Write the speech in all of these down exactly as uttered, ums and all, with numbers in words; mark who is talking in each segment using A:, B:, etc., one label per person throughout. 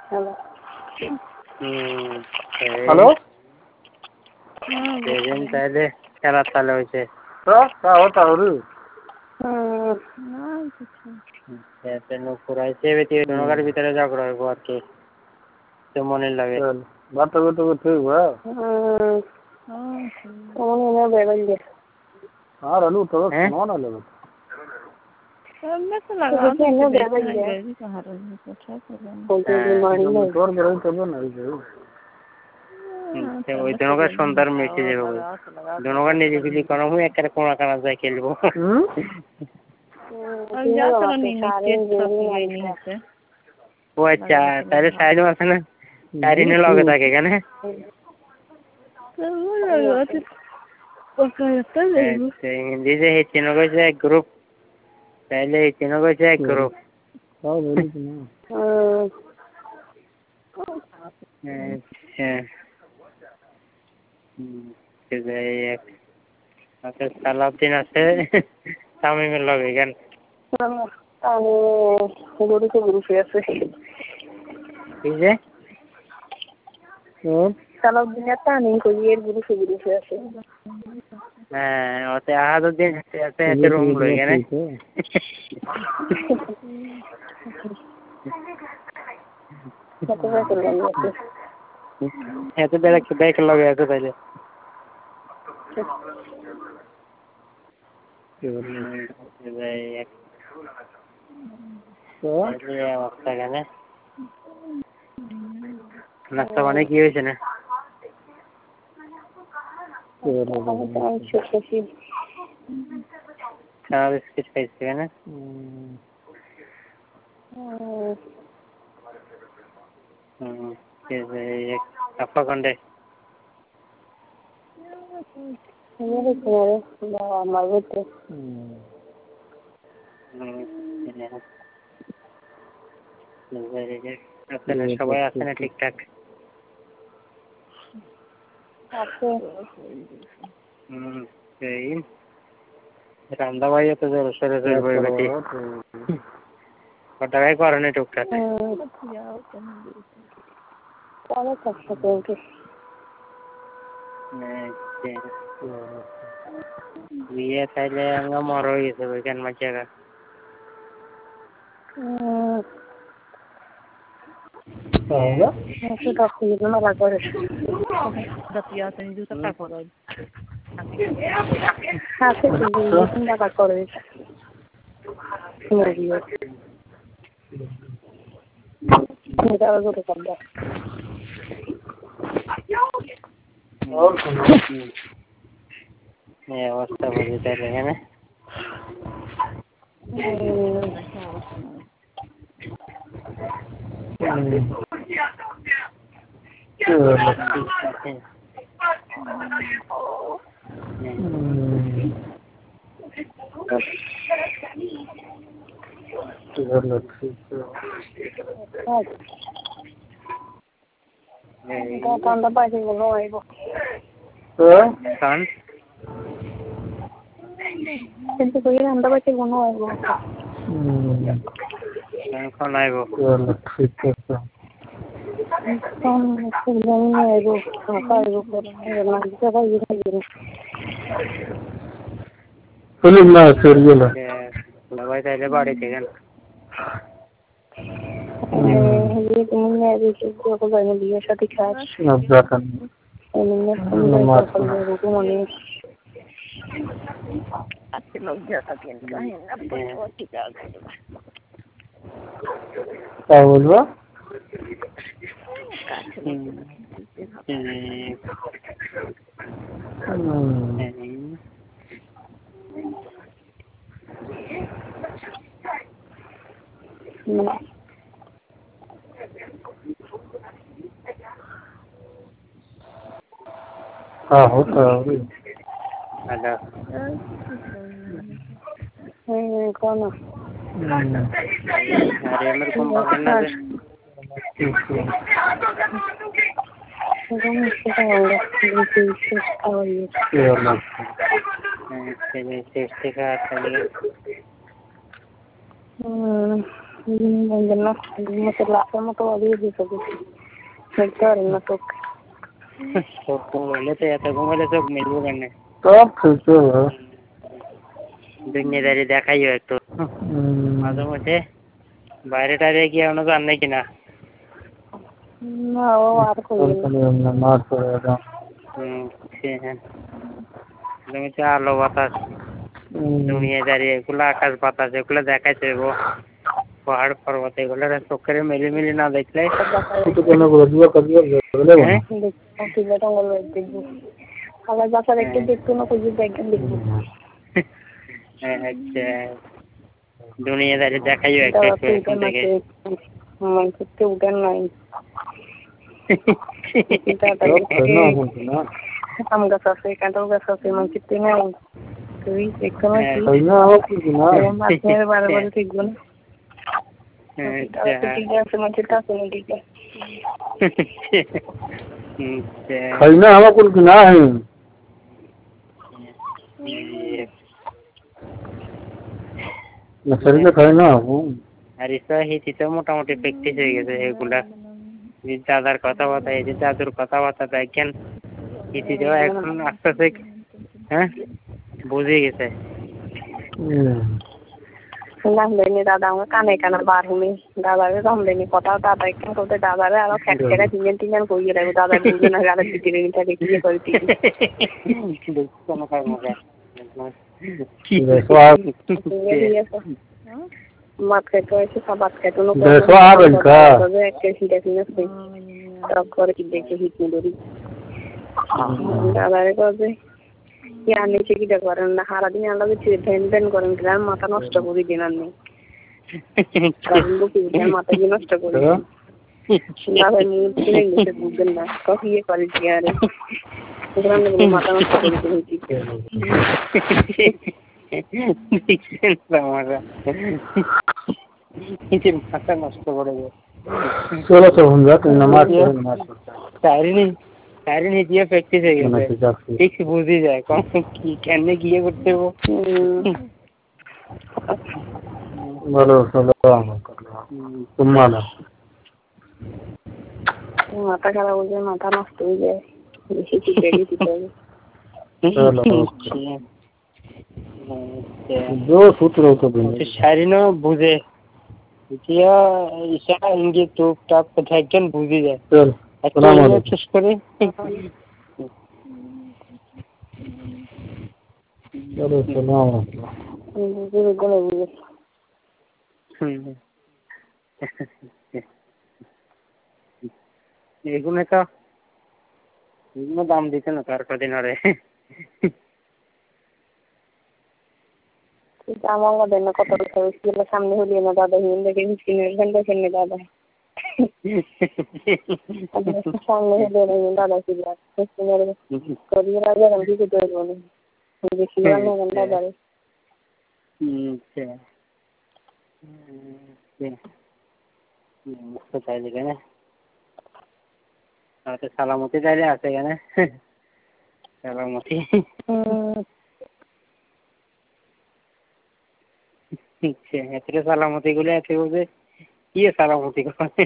A: Hello
B: সেদিন তাহলে খেলার তালে হয়েছে
A: তাহলে
B: নুপুর হয়েছে নৌকার ভিতরে ঝগড়া হইব আর কি তো মনে লাগে
A: বাতা বাতা ঠিক আর আলু তো কেমন আলু
B: ওই জনকার সন্ধ্যার মেসে যাবে জনকার নিজে ফিলি করা মুই একটা কোনা কানা যাই খেলবো ও আচ্ছা তাহলে সাইড আছে না সাইডিনে লগে থাকে এখানে হিন্দি যে হেচিনো কইছে এক গ্রুপ তাহলে হেচিনো কইছে এক গ্রুপ আচ্ছা সালাউদ্দিন আছে তামিমের লগে কেন
C: সালাউদ্দিনের তামিম কইয়ের গ্রুপে গ্রুপে আছে
B: হ্যাঁ ওতে আহাদুদ্দিন আছে এতে রুম লই কেনে এতে বেলা ব্যাক লগে আছে তাইলে অবস্থা কেন নাস্তা মানে কি হয়েছে না চা বিস্কিট খাইছে কেন আপা কন্ডে
C: আমার ভিতরে
B: সবাই আছে না ঠিকঠাক
C: আছে
B: হম সেই রান্দা ভাই তো জোর সরে জোর বই বেটি ওটাই করে না টুকটাক বিয়ে তাইলে আমরা মর হয়ে গেছে ওইখান মাঝ জায়গা অবস্থা বুঝি তাইলে এখানে
C: ঠান্ডা পাইছে মনে হয়
B: কারণ
C: কিন্তু কই ঠান্ডা পাইছে মনে হয়
B: কোন আইবো
A: ফিল্ম না সিরিয়াল
B: সবাই তাইলে বাড়িতে গেল
C: বিয়ের সাথে খাস
A: বলবো हाँ होता है
B: हेलो
C: हम्म कौन
B: अरे मेरे को मालूम है
C: না মতো লাফার মতো অভিযোগ দিতে দেখতে পারেন না চোখ
B: চোখ ঘুমালে তো এত ঘুমালে চোখ মিলবো কেন
A: সব ঠিক হবে
B: দুনিয়াদারি দেখাইও একটু মাঝে মধ্যে বাইরে টাইরে গিয়ে অন্য জান নাই কিনা
C: না ও আর
B: তুমি তো আলো বাতাস দুনিয়াদারি এগুলো আকাশ বাতাস এগুলো দেখাইতে হইব পাহাড় পর্বত এগুলো চোখের মিলি মিলি না দেখলে
C: আবার বাসার একটু দেখতো না খুঁজে দেখবেন দেখবো
B: আচ্ছা দুনিয়াদারি দেখাইও একটু এখন থেকে
C: মানসিকতে উঠেন নাই আম গাছ আছে কাঁঠাল গাছ আছে মানসিকতে নাই তুই দেখতো না কি মাছের বারে বারে দেখবো না ঠিক আছে মাছেরটা আছে না ঠিক আছে
A: खाना हवा कुल ना है शरीर खाना
B: আর এটা হিতি তো মোটামুটি প্র্যাকটিস হয়ে গেছে এগুলা দাদার কথাবার্তা এই যে দাদুর কথাবার্তা দেখেন হিতিটাও এখন আস্তে আস্তে হ্যাঁ বুঝে গেছে
C: রামলেনি দাদা আমার কানে কানে বার হমি দাদারে রামলেনি কথা দাদা একটু করতে দাদারে আরো খেট খেটা তিনজন তিনজন কইয়ে রাখবো দাদা দুজনে গালে পিটিয়ে নিতে কি করে মাত খাইতে হয়েছে সাবাত খাইতে একটা সিটা কিনে সব করে কি দেখে হিট মুড়ি দাদারে কাজে কি আনে চিকিটা করেন না সারাদিন আলাদা ধ্যান ধ্যান করেন গ্রাম মাথা নষ্ট করে দিন আনি মাথা দিয়ে নষ্ট করে দাদা মুখ বুঝবেন না কফি ইয়ে করে কি আরে মাথা নষ্ট করে
B: মাথা নষ্ট করে
A: চলো তো নামাজ
B: তাইনি তাইনি দিয়ে প্র্যাকটিস হয়ে গেছে ঠিক বুঝে যায় কি কেন গিয়ে করতে হবো
A: বলো চলো তোমার
C: মাথা খারাপ হয়ে যায় মাথা নষ্ট হয়ে যায় বেশি চিপে দিতে হবে
A: जो सूत्र होता है
B: शायरी बुझे इशारा इंगित टूप टाप कोথায় একজন বুঝে যায়
A: চল
B: আসসালামু আলাইকুম শেষ করে
A: চলো সালাম
C: বুঝে গেলে বুঝে
B: এগুলো তো এগুলো দাম দিতে না তার কদিন আরে
C: আমার দেন কত স্কুল সামনে হলি না দাদা হিন দেখে মিষ্টিনের ঘন্টা খেলে দাদা সামনে হলে দাদা কি মিষ্টিনের করিয়ে রাজা আমি কিছু দেবো না বেশি না ঘন্টা বাড়ে
B: আচ্ছা চাইলে কেন তো সালামতি চাইলে আছে কেন সালামতি এতে সালামতি গুলো এতে বলবে কি সালামতি করে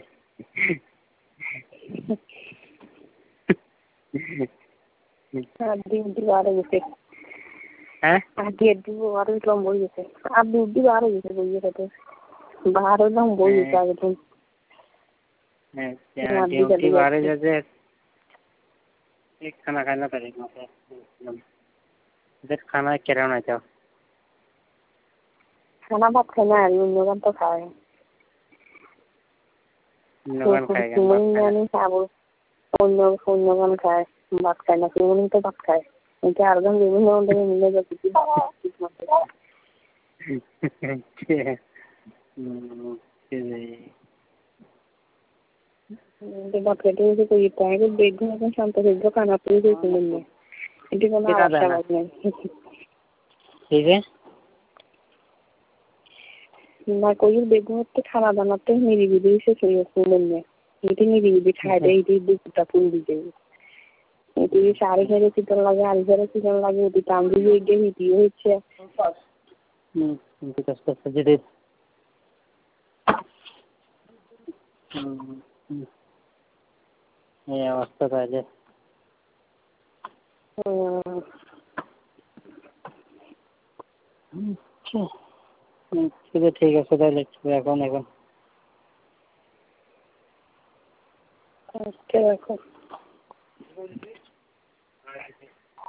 B: হ্যাঁ
C: লম্বই গেছে আর দুধ আরো গেছে বইয়ের সাথে বারো লম্বই গেছে আগে তো
B: बारे जैसे एक खाना खाना पड़ेगा इधर खाना क्या रहना चाहो
C: खाना बात खाना है लोगों तो खाए
B: लोगों खाएगा
C: नहीं खाओ फोन फोन लोगों खाए बात खाना फिर उन्हीं तो बात खाए इनके अर्धम लेने में उन्हें मिलेगा किसी जब बात करते हैं तो कोई पाए कि देखो अपन शाम तक एक खाना पूरी दे सुनेंगे इनके को ना अच्छा बात नहीं
B: ठीक है
C: ना कोई देखो तो खाना बनाते हैं मेरी वीडियो से सुनिए सुनेंगे इतनी मेरी वीडियो दिखाई दे इतनी दुखता पूरी दी गई इतनी सारे घरे चिकन लगे आलू घरे चिकन लगे इतनी तांबी हुई गई वीडियो है अच्छा
B: हम्म इनके कष्ट सजे दे এই অবস্থা তাহলে। ঠিক আছে তাহলে এখন এখন
C: আচ্ছা রাখো।